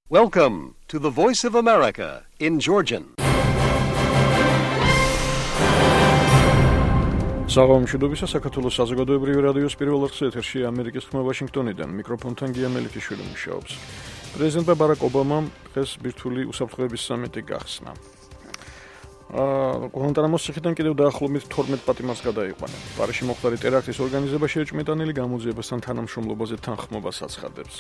Welcome to the Voice of America in Georgian. Საღამომშვიდობისა საქართველოს საზოგადოებრივი რადიოს პირველ არხზე ეთერშია ამერიკის ხმა ვაშინგტონიდან მიკროფონთან გია მელიქიშვილი მუშაობს. პრეზიდენტ ბარაკ ობამამ დღეს ბირთვული უსაფრთხოების სამიტი გახსნა. გუანტანამოს ციხიდან კიდევ დაახლოებით 12 პატიმარს გადაიყვანენ. პარიზში მოხდარი ტერაქტის ორგანიზებაში ეჭვმეტანილი გამოძიებასთან თანამშრომლობაზე თანხმობას აცხადებს.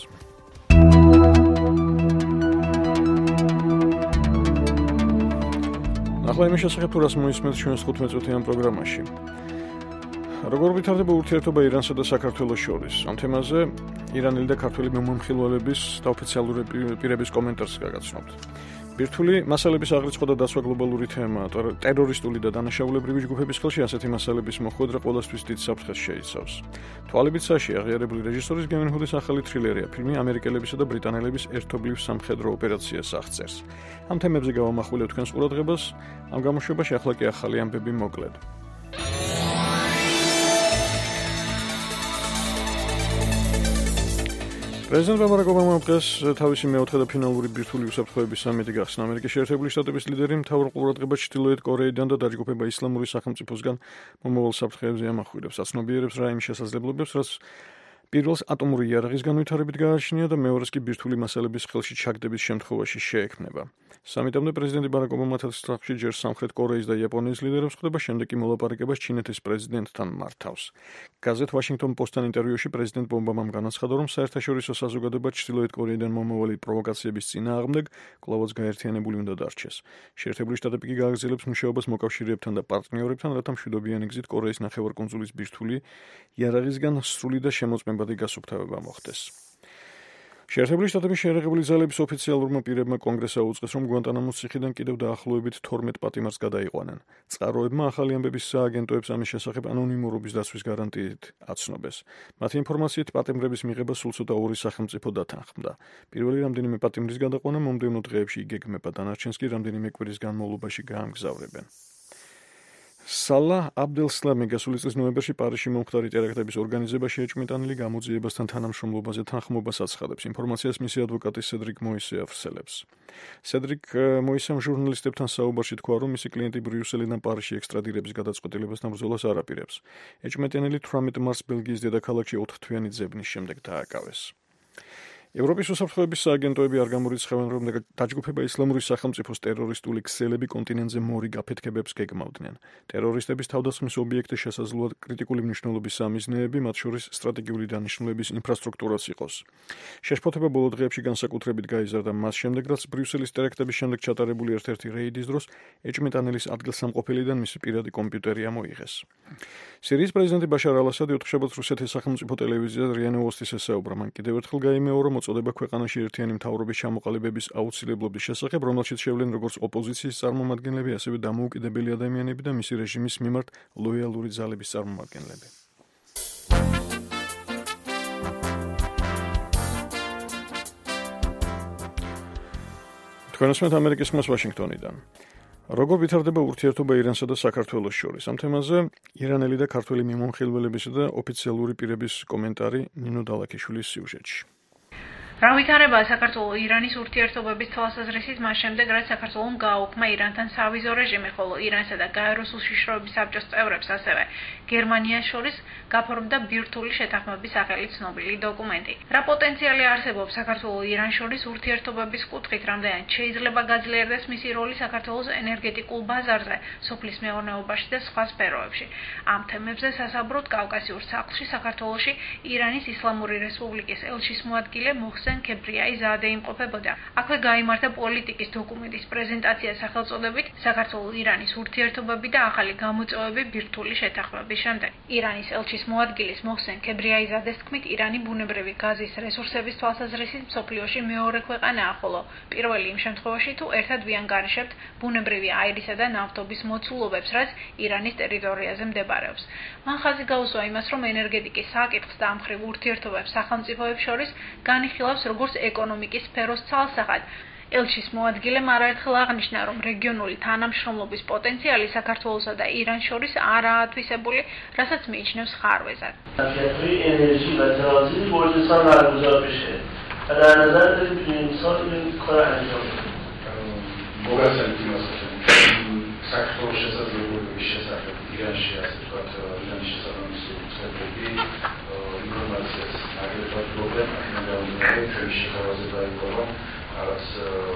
ახლა იმის შესახებ თუ რას მოისმენთ ჩვენს 15 წუთიან პროგრამაში. როგორ ვითარდება ურთიერთობა ირანსა და საქართველოს შორის? ამ თემაზე ირანელი და ქართველი მომხილველების და ოფიციალური პირების კომენტარს გაგაცნობთ. ბირთვული მასალების აღრიცხვა და დაცვა გლობალური თემაა. ტერორისტული და დანაშაულებრივი ჯგუფების ხელში ასეთი მასალების მოხვედრა ყველასთვის დიდ საფრთხეს შეიცავს. თვალებით საში აღიარებული რეჟისორის გევინ ჰუდის ახალი თრილერია ფილმი ამერიკელებისა და ბრიტანელების ერთობლივ სამხედრო ოპერაციას აღწერს. ამ თემებზე გავამახვილებთ თქვენს ყურადღებას. ამ გამოშვებაში ახლა კი ახალი ამბები მოკლედ. პრეზიდენტ ბარაკ ობამამ დღეს თავისი მეოთხე და ფინალური ბირთვული უსაფრთხოების სამიტი გახსნა. ამერიკის შეერთებული შტატების ლიდერი მთავარ ყურადღებას ჩრდილოეთ კორეიდან და დაჯგუფება ისლამური სახელმწიფოსგან მომავალ საფრთხეებზე ამახვილებს. აცნობიერებს რა იმ შესაძლებლობებს, რაც პირველს ატომური იარაღის განვითარებით გააჩნია და მეორეს კი ბირთვული მასალების ხელში ჩაგდების შემთხვევაში შეექმნება. სამიტამდე პრეზიდენტი ბარაკ ობამა თელსაღში ჯერ სამხრეთ კორეის და იაპონიის ლიდერებს ხვდება, შემდეგ კი მოლაპარაკებას ჩინეთის პრეზიდენტთან მართავს. გაზეთ Washington Post-თან ინტერვიუში პრეზიდენტ ობამამ განაცხადა, რომ საერთაშორისო საზოგადოება ჩრდილოეთ კორეიდან მომავალი პროვოკაციების წინააღმდეგ კვლავაც გაერთიანებული უნდა დარჩეს. შეერთებული შტატები კი გააგრძელებს მუშაობას მოკავშირეებთან და პარტნიორებთან, რათა მშვიდობიანი გზით კორეის ნახევარკუნძულის ბირთვული იარაღისგან სრული და შემოწმებადი გასუფთავება მოხდეს. შეერთებული შტატების შეერაღებული ძალების ოფიციალურმა პირებმა კონგრესს აუწყეს, რომ გუანტანამოს ციხიდან კიდევ დაახლოებით 12 პატიმარს გადაიყვანენ. წყაროებმა ახალი ამბების სააგენტოებს ამის შესახებ ანონიმურობის დაცვის გარანტიით აცნობეს. მათი ინფორმაციით პატიმრების მიღება სულ ცოტა ორი სახელმწიფო დათანხმდა. პირველი რამდენიმე პატიმრის გადაყვანა მომდევნო დღეებში იგეგმება, დანარჩენს კი რამდენიმე კვირის განმავლობაში გაამგზავრებენ. სალაჰ აბდელ-სლამი გასული წლის ნოემბერში პარიზში მომხდარი ტერაქტების ორგანიზებაში ეჭვმიტანილი გამოძიებასთან თანამშრომლობაზე თანხმობას აცხადებს. ინფორმაციას მისი ადვოკატი სედრიკ მოისე ავრცელებს. სედრიკ მოისემ ჟურნალისტებთან საუბარში თქვა, რომ მისი კლიენტი ბრიუსელიდან პარიზში ექსტრადირების გადაწყვეტილებასთან ბრძოლას არ აპირებს. ეჭვმეტანილი 18 მარტს ბელგიის დედაქალაქში 4 თვიანი ძებნის შემდეგ დააკავეს. ევროპის უსაფრთხოების სააგენტოები არ გამორიცხავენ, რომ დაჯგუფება ისლამური სახელმწიფოს ტერორისტული ქსელები კონტინენტზე მორიგ აფეთქებებს გეგმავდნენ. ტერორისტების თავდასხმის ობიექტი შესაძლოა კრიტიკული მნიშვნელობის სამიზნეები, მათ შორის სტრატეგიული დანიშნულების ინფრასტრუქტურაც იყოს. შეშფოთება ბოლო დღეებში განსაკუთრებით გაიზარდა მას შემდეგ, რაც ბრიუსელის ტერაქტების შემდეგ ჩატარებული ერთ-ერთი რეიდის დროს ეჭვმიტანელის ადგილსამყოფელიდან მისი პირადი კომპიუტერი ამოიღეს. სირიის პრეზიდენტი ბაშარ ალ-ასადი ოთხშაბათს რუსეთის სახელმწიფო ტელევიზიაზე RIA Novosti-ს ესაუბრა. მან კიდევ ერთხელ გაიმეორა მოწოდება ქვეყანაში ერთიანი მთავრობის ჩამოყალიბების აუცილებლობის შესახებ, რომელშიც შევლენ როგორც ოპოზიციის წარმომადგენლები, ასევე დამოუკიდებელი ადამიანები და მისი რეჟიმის მიმართ ლოიალური ძალების წარმომადგენლები. თქვენ უსმენთ ამერიკის ხმას ვაშინგტონიდან. როგორ ვითარდება ურთიერთობა ირანსა და საქართველოს შორის? ამ თემაზე ირანელი და ქართველი მომხილველებისა და ოფიციალური პირების კომენტარი ნინო დალაქიშვილის სიუჟეტში. რა ვითარებაა საქართველო-ირანის ურთიერთობების თვალსაზრისით მას შემდეგ, რაც საქართველომ გააუქმა ირანთან სავიზო რეჟიმი, ხოლო ირანსა და გაეროს უშიშროების საბჭოს წევრებს, ასევე გერმანიას შორის გაფორმდა ბირთვული შეთანხმების სახელით ცნობილი დოკუმენტი. რა პოტენციალი არსებობს საქართველო-ირან შორის ურთიერთობების კუთხით, რამდენად შეიძლება გაძლიერდეს მისი როლი საქართველოს ენერგეტიკულ ბაზარზე, სოფლის მეურნეობაში და სხვა სფეროებში. ამ თემებზე სასაუბროთ კავკასიურ სახლში საქართველოში ირანის ისლამური რესპუბლიკის ელჩის მოადგილე მოხსენ ქებრიაიზადე იმყოფებოდა. აქვე გაიმართა პოლიტიკის დოკუმენტის პრეზენტაცია სახელწოდებით საქართველო-ირანის ურთიერთობები და ახალი გამოწვევები ბირთვული შეთანხმების შემდეგ. ირანის ელჩის მოადგილის მოხსენ ქებრიაიზადეს თქმით, ირანი ბუნებრივი გაზის რესურსების თვალსაზრისით მსოფლიოში მეორე ქვეყანაა, ხოლო პირველი იმ შემთხვევაში, თუ ერთად ვიანგარიშებთ ბუნებრივი აირისა და ნავთობის მოცულობებს, რაც ირანის ტერიტორიაზე მდებარეობს. მან ხაზი გაუსვა იმას, რომ ენერგეტიკის საკითხს და ამ მხრივ ურთიერთობებს სახელმწიფოებს შორის განიხილავს როგორც ეკონომიკის სფეროს ცალსახად. ელჩის მოადგილემ არაერთხელ აღნიშნა, რომ რეგიონული თანამშრომლობის პოტენციალი საქართველოსა და ირანს შორის არაა ათვისებული, რასაც მიიჩნევს ხარვეზად. انرژی و ترانزیت برج سان برگزار بشه و در نظر داریم سال این کار انجام دادیم. مقصد საქართველოს შესაძლებლობების შესახებ ირანში ასე ვთქვათ, ირანის შესაბამისო წერტები ინფორმაციას აგრეთვე პრობლემა გამომდინარე ჩვენი შეთავაზება იყო, რომ რაღაც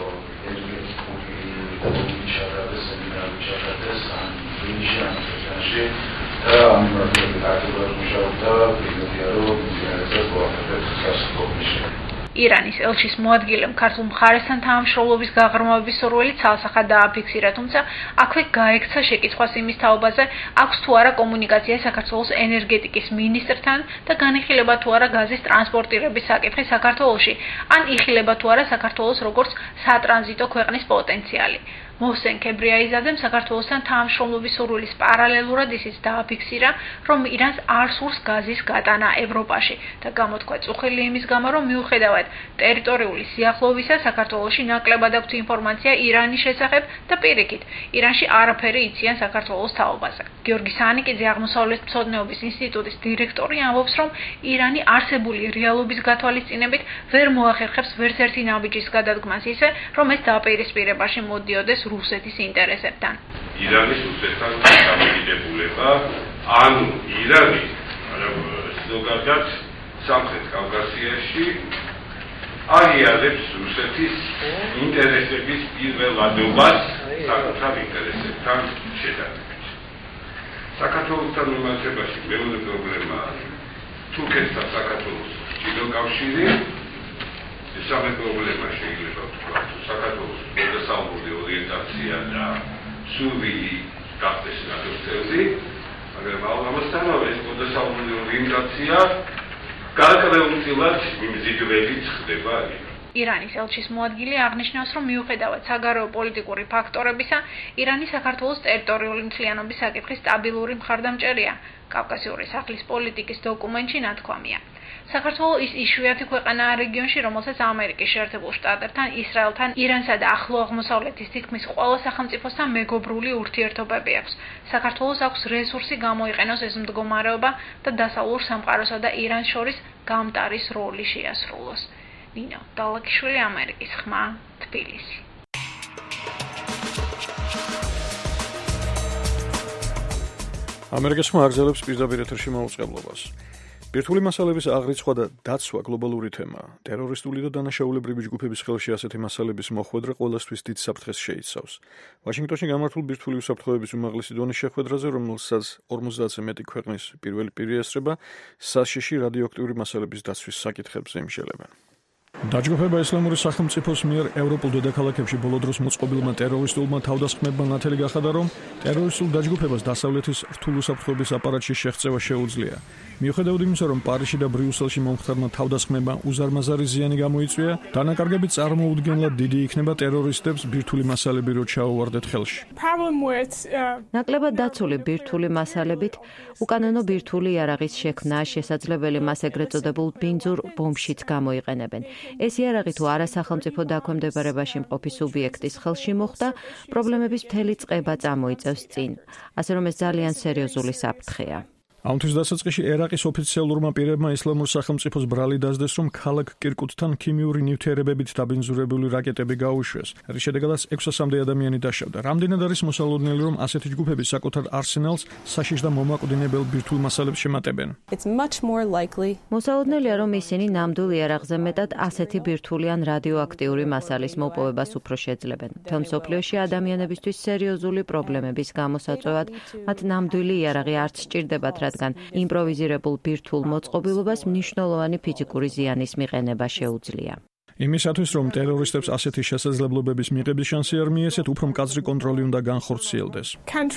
ენერგეტიკული ჩატარდეს, სემინარი ჩატარდეს ამ ირანში და ამ მიმართულებით აქტიურად მუშაობდა პრეზიდენტია, რომ მიზანებსაც მოახერხებს სასწავლებლში. ირანის ელჩის მოადგილემ ქართულ მხარესთან თანამშრომლობის გაღრმავების სურვილი ცალსახად დააფიქსირა, თუმცა აქვე გაექცა შეკითხვას იმის თაობაზე, აქვს თუ არა კომუნიკაცია საქართველოს ენერგეტიკის მინისტრთან და განიხილება თუ არა გაზის ტრანსპორტირების საკითხი საქართველოში, ან იხილება თუ არა საქართველოს როგორც სატრანზიტო ქვეყნის პოტენციალი. მოჰსენ ქებრიაიზადემ საქართველოსთან თანამშრომლობის სურვილის პარალელურად ისიც დააფიქსირა, რომ ირანს არ სურს გაზის გატანა ევროპაში და გამოთქვა წუხილი იმის გამო, რომ მიუხედავად ტერიტორიული სიახლოვისა, საქართველოში ნაკლებად აქვთ ინფორმაცია ირანის შესახებ და პირიქით, ირანში არაფერი იციან საქართველოს თაობაზე. გიორგი სანიკიძე აღმოსავლეთ მცოდნეობის ინსტიტუტის დირექტორი ამბობს, რომ ირანი არსებული რეალობის გათვალისწინებით ვერ მოახერხებს ვერც ერთი ნაბიჯის გადადგმას ისე, რომ ეს დაპირისპირებაში მოდიოდეს რუსეთის ინტერესებთან. ირანის რუსეთთან დამოკიდებულება, ანუ ირანი ზოგადად სამხრეთ კავკასიაში აღიარებს რუსეთის ინტერესების პირველადობას საკუთარ ინტერესებთან შედარებით. საქართველოსთან მიმართებაში მეორე პრობლემაა თურქეთთან საქართველოს ჭიდრო კავშირი. სამი პრობლემა შეიძლება ვთქვათ, საქართველოს მოდესალმული ორიენტაცია და სურვილი გახდეს ნატოს წევრი, მაგრამ ამასთანავე ეს მოდესალმული ორიენტაცია გარკვეულწილად მიმზიდველიც ხდება. ირანის ელჩის მოადგილე აღნიშნავს, რომ მიუხედავად საგარეო პოლიტიკური ფაქტორებისა, ირანი საქართველოს ტერიტორიული მთლიანობის საკითხის სტაბილური მხარდამჭერია. კავკასიური სახლის პოლიტიკის დოკუმენტში ნათქვამია. საქართველოს ის იშვიათი ქვეყანაა რეგიონში, რომელსაც ამერიკის შეერთებულ შტატებთან, ისრაელთან, ირანსა და ახლო აღმოსავლეთის თითქმის ყველა სახელმწიფოსთან მეგობრული ურთიერთობები აქვს. საქართველოს აქვს რესურსი გამოიყენოს ეს მდგომარეობა და დასავლურ სამყაროსა და ირანს შორის გამტარის როლი შეასრულოს. ნინო დალაკიშვილი, ამერიკის ხმა, თბილისი. ამერიკის ხმა აგრძელებს პირდაპირ ეთერში მაუწყებლობას. ბირთვული მასალების აღრიცხვა და დაცვა გლობალური თემაა. ტერორისტული და დანაშაულებრივი ჯგუფების ხელში ასეთი მასალების მოხვედრა ყველასთვის დიდ საფრთხეს შეიცავს. ვაშინგტონში გამართულ ბირთვული უსაფრთხოების უმაღლესი დონის შეხვედრაზე, რომელსაც 50-ზე მეტი ქვეყნის პირველი პირი ესწრება, საშიში რადიოაქტიური მასალების დაცვის საკითხებზე იმშელებენ. დაჯგუფება ისლამური სახელმწიფოს მიერ ევროპულ დედაქალაქებში ბოლო დროს მოწყობილმა ტერორისტულმა თავდასხმებმა ნათელი გახადა, რომ ტერორისტულ დაჯგუფებას დასავლეთის რთულ უსაფრთხოების აპარატში შეღწევა შეუძლია. მიუხედავად იმისა, რომ პარიზში და ბრიუსელში მომხდარმა თავდასხმებმა უზარმაზარი ზიანი გამოიწვია, დანაკარგები წარმოუდგენლად დიდი იქნება ტერორისტებს ბირთვული მასალები რო ჩაუვარდეთ ხელში. ნაკლებად დაცული ბირთვული მასალებით უკანონო ბირთვული იარაღის შექმნა შესაძლებელი მას ეგრეთ წოდებულ ბინძურ ბომბშიც გამოიყენებენ. ეს იარაღი თუ არა სახელმწიფო დაქვემდებარებაში მყოფი სუბიექტის ხელში მოხვდა, პრობლემების მთელი წყება წამოიწევს წინ. ასე რომ ეს ძალიან სერიოზული საფრთხეა. ამთვის დასაწყისში ერაყის ოფიციალურმა პირებმა ისლამურ სახელმწიფოს ბრალი დასდეს, რომ ქალაქ კირკუტთან ქიმიური ნივთიერებებით დაბინძურებული რაკეტები გაუშვეს, რის შედეგადაც 600-მდე ადამიანი დაშავდა. რამდენად არის მოსალოდნელი, რომ ასეთი ჯგუფები საკუთარ არსენალს საშიშ და მომაკვდინებელ ბირთვულ მასალებს შემატებენ? მოსალოდნელია, რომ ისინი ნამდვილ იარაღზე მეტად ასეთი ბირთვული ან რადიოაქტიური მასალის მოპოვებას უფრო შეძლებენ. მთელ მსოფლიოში ადამიანებისთვის სერიოზული პრობლემების გამოსაწვევად მათ ნამდვილი იარაღი არც სჭირდებათ, რადგან იმპროვიზირებულ ბირთვულ მოწყობილობას მნიშვნელოვანი ფიზიკური ზიანის მიყენება შეუძლია. იმისათვის, რომ ტერორისტებს ასეთი შესაძლებლობების მიღების შანსი არ მიეცეთ, უფრო მკაცრი კონტროლი უნდა განხორციელდეს.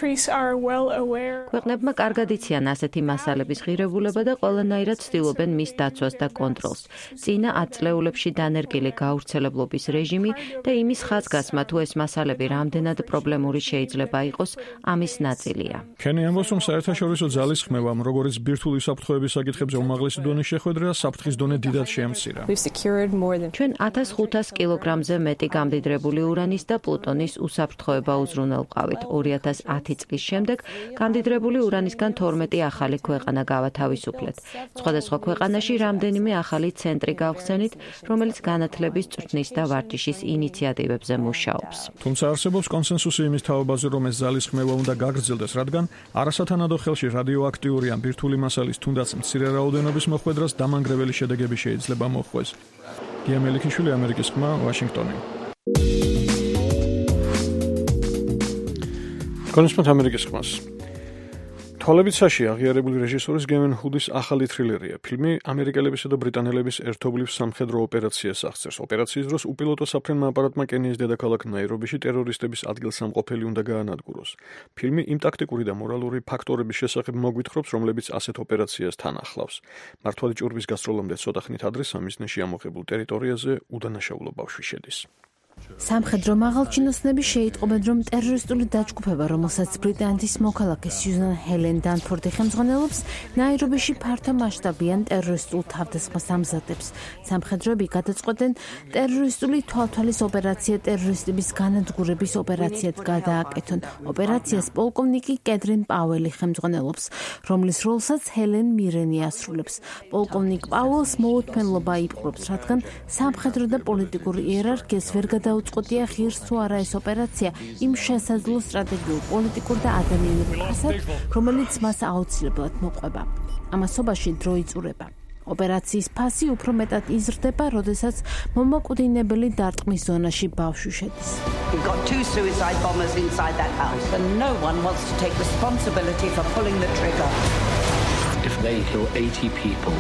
ქვეყნებმა კარგად იციან ასეთი მასალების ღირებულება და ყველანაირად ცდილობენ მის დაცვას და კონტროლს. წინა 10 წლეულებში დანერგილი გავრცელებლობის რეჟიმი და იმის ხაზგასმა, თუ ეს მასალები რამდენად პრობლემური შეიძლება იყოს, ამის ნაწილია. ქენი ამბობს, რომ საერთაშორისო ძალისხმევამ, როგორც ბირთვული უსაფრთხოების საკითხებზე უმაღლესი დონის შეხვედრა, საფრთხის დონე დიდად შეამცირა. ჩვენ ჩვენ 1500 კილოგრამზე მეტი გამდიდრებული ურანის და პლუტონის უსაფრთხოება უზრუნველყავით. 2010 წლის შემდეგ გამდიდრებული ურანისგან 12 ახალი ქვეყანა გავათავისუფლეთ. სხვადასხვა ქვეყანაში რამდენიმე ახალი ცენტრი გავხსენით, რომელიც განათლების, წვრთნის და ვარჯიშის ინიციატივებზე მუშაობს. თუმცა არსებობს კონსენსუსი იმის თაობაზე, რომ ეს ძალის ხმევა უნდა გაგრძელდეს, რადგან არასათანადო ხელში რადიოაქტიური ან ბირთვული მასალის თუნდაც მცირე რაოდენობის მოხვედრას დამანგრეველი შედეგები შეიძლება მოჰყვეს. გია მელიქიშვილი, ამერიკის ხმა, ვაშინგტონი. კონსპონდენტ ამერიკის ხმას. თვალებიცაში აღიარებული რეჟისორის გევინ ჰუდის ახალი თრილერია. ფილმი ამერიკელებისა და ბრიტანელების ერთობლივ სამხედრო ოპერაციას აღწერს. ოპერაციის დროს უპილოტო საფრენმა აპარატმა კენიის დედაქალაქ ნაირობიში ტერორისტების ადგილსამყოფელი უნდა გაანადგუროს. ფილმი იმ ტაქტიკური და მორალური ფაქტორების შესახებ მოგვითხრობს, რომლებიც ასეთ ოპერაციას თან ახლავს. მართვადი ჭურვის გასტროლამდე ცოტა ხნით ადრე სამიზნეში ამოღებულ ტერიტორიაზე უდანაშაულო ბავშვი შედის. სამხედრო მაღალჩინოსნები შეიტყობენ, რომ ტერორისტული დაჯგუფება, რომელსაც ბრიტანეთის მოქალაქე სიუზან ჰელენ დანფორდი ხელმძღვანელობს, ნაირობიში ფართო მასშტაბიან ტერორისტულ თავდასხმას ამზადებს. სამხედროები გადაწყვეტენ ტერორისტული თვალთვალის ოპერაცია ტერორისტების განადგურების ოპერაციად გადააკეთონ. ოპერაციას პოლკოვნიკი კედრინ პაუელი ხელმძღვანელობს, რომლის როლსაც ჰელენ მირენი ასრულებს. პოლკოვნიკ პაუელს მოუთმენლობა იპყრობს, რადგან სამხედრო და პოლიტიკური იერარქიას ვერ დაუწყոտია ღირს თუ არა ეს ოპერაცია იმ შესაძლო სტრატეგიულ, პოლიტიკურ და ადამიანურ ფასად, რომელიც მას აუცილებლად მოყვება. ამასობაში დრო იწურება. ოპერაციის ფასი უფრო მეტად იზრდება, როდესაც მომაკვდინებელი დარტყმის ზონაში ბავშვი შედის. We've got 2 suicide bombers inside that house and no one wants to take responsibility for pulling the trigger. If they kill 80 people,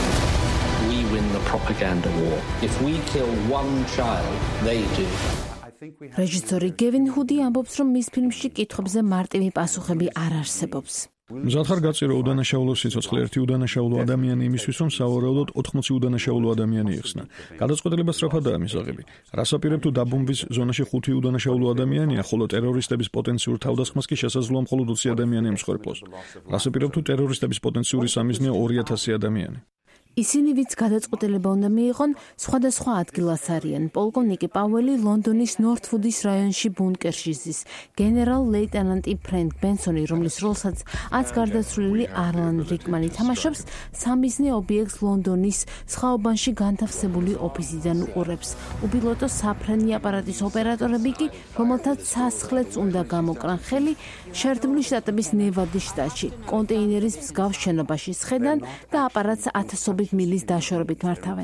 we win the propaganda war. If we kill one child, they do. რეჟისორი გევინ ჰუდი ამბობს, რომ მის ფილმში კითხვებზე მარტივი პასუხები არ არსებობს. მზად ხარ გაწირო უდანაშაულო სიცოცხლე ერთი უდანაშაულო ადამიანი იმისთვის, რომ სავარაუდოდ 80 უდანაშაულო ადამიანი იხსნა. გადაწყვეტილება სწრაფადაა მისაღები. რას აპირებ თუ დაბომბვის ზონაში 5 უდანაშაულო ადამიანია, ხოლო ტერორისტების პოტენციურ თავდასხმას კი შესაძლოა მხოლოდ 20 ადამიანი ემსხვერპლოს. რას აპირებ თუ ტერორისტების პოტენციური სამიზნეა 2000 ადამიანი. ისინი, ვინც გადაწყვეტილება უნდა მიიღონ, სხვადასხვა ადგილას არიან. პოლკოვნიკი პაუელი ლონდონის ნორთვუდის რაიონში ბუნკერში ზის. გენერალ ლეიტენანტი ფრენკ ბენსონი, რომლის როლსაც აც გარდაცვლილი არლან რიკმანი თამაშობს, სამიზნე ობიექტს ლონდონის სხვაობანში განთავსებული ოფისიდან უყურებს. უპილოტო საფრენი აპარატის ოპერატორები კი, რომელთაც სასახლეც უნდა გამოკრან ხელი, შეერთებული შტატების ნევადის შტატში, კონტეინერის მსგავს შენობაში სხედან და აპარატს 1000 მილის დაშორებით მართავენ.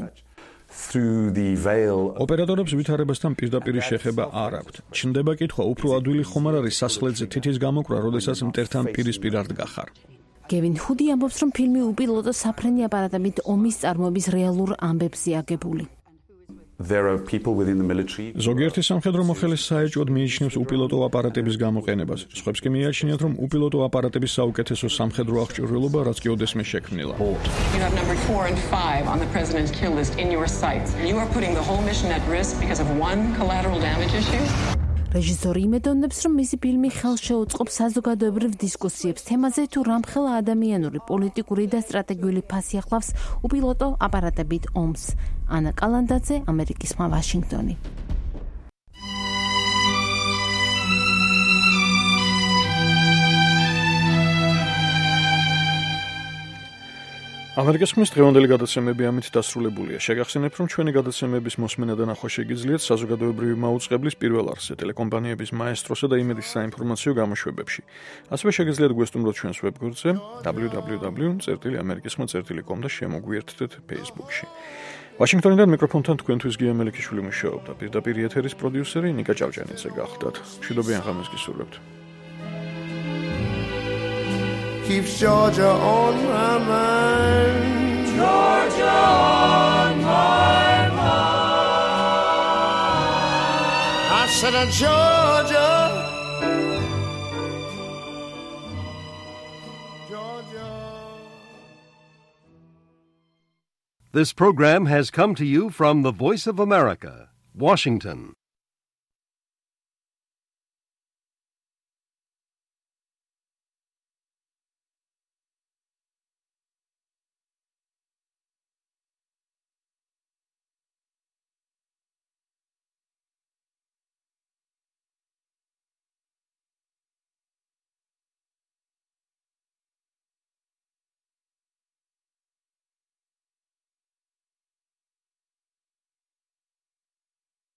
ოპერატორებს ვითარებასთან პირდაპირი შეხება არ აქვთ. ჩნდება კითხვა, უფრო ადვილი ხომ არ არის სასახლეზე თითის გამოკრა, როდესაც მტერთან პირისპირ არ დგახარ. გევინ ჰუდი ამბობს, რომ ფილმი უპილოტო საფრენი აპარატებით ომის წარმოების რეალურ ამბებზე აგებული. ზოგიერთი სამხედრო მოხელის საეჭვოდ მიიჩნევს უპილოტო აპარატების გამოყენებას. სხვებს კი მიაჩნიათ, რომ უპილოტო აპარატების საუკეთესო სამხედრო აღჭურვილობა რაც კი ოდესმე შექმნილა. You have number 4 and 5 on the president's kill list in your sights. You are putting the whole mission at risk because of one collateral damage issue. რეჟისორი იმედოვნებს, რომ მისი ფილმი ხელს შეუწყობს საზოგადოებრივ დისკუსიებს თემაზე, თუ რამხელა ადამიანური, პოლიტიკური და სტრატეგიული ფასი ახლავს უპილოტო აპარატებით ომს. ანა კალანდაძე, ამერიკის ხმა, ვაშინგტონი. ამერიკის ხმის დღევანდელი გადაცემები ამით დასრულებულია. შეგახსენებთ, რომ ჩვენი გადაცემების მოსმენა და ნახვა შეგიძლიათ საზოგადოებრივი მაუწყებლის პირველ არხზე, ტელეკომპანიების მაესტროსა და იმედის საინფორმაციო გამოშვებებში. ასევე შეგიძლიათ გვესტუმროთ ჩვენს ვებგვერდზე www.amerikiskhma.com და შემოგვიერთდეთ Facebook-ში. ვაშინგტონიდან მიკროფონთან თქვენთვის გია მელიქიშვილი მუშაობდა. პირდაპირ ეთერის პროდიუსერი ნიკა ჭავჭანიძე გახლდათ. მშვიდობიან ღამეს გისურვებთ. Keeps Georgia on my mind. Georgia on my mind. I said, Georgia. Georgia. This program has come to you from the Voice of America, Washington.